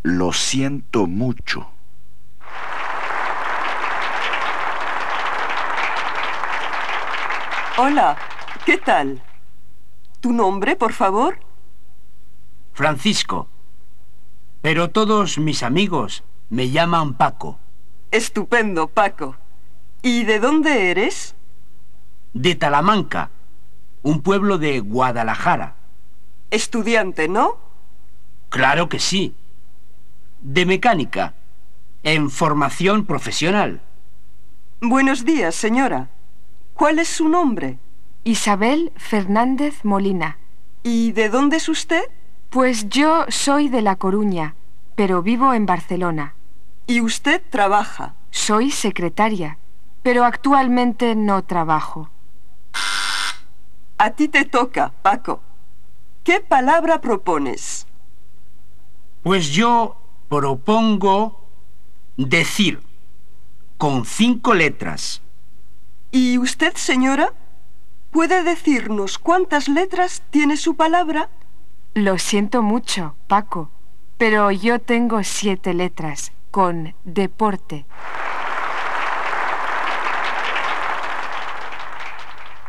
Lo siento mucho. Hola, ¿qué tal? ¿Tu nombre, por favor? Francisco. Pero todos mis amigos me llaman Paco. Estupendo, Paco. ¿Y de dónde eres? De Talamanca, un pueblo de Guadalajara. Estudiante, ¿no? Claro que sí. De mecánica, en formación profesional. Buenos días, señora. ¿Cuál es su nombre? Isabel Fernández Molina. ¿Y de dónde es usted? Pues yo soy de La Coruña, pero vivo en Barcelona. ¿Y usted trabaja? Soy secretaria, pero actualmente no trabajo. A ti te toca, Paco. ¿Qué palabra propones? Pues yo propongo decir, con 5 letras. ¿Y usted, señora? ¿Puede decirnos cuántas letras tiene su palabra? Lo siento mucho, Paco, pero yo tengo 7 letras, con deporte.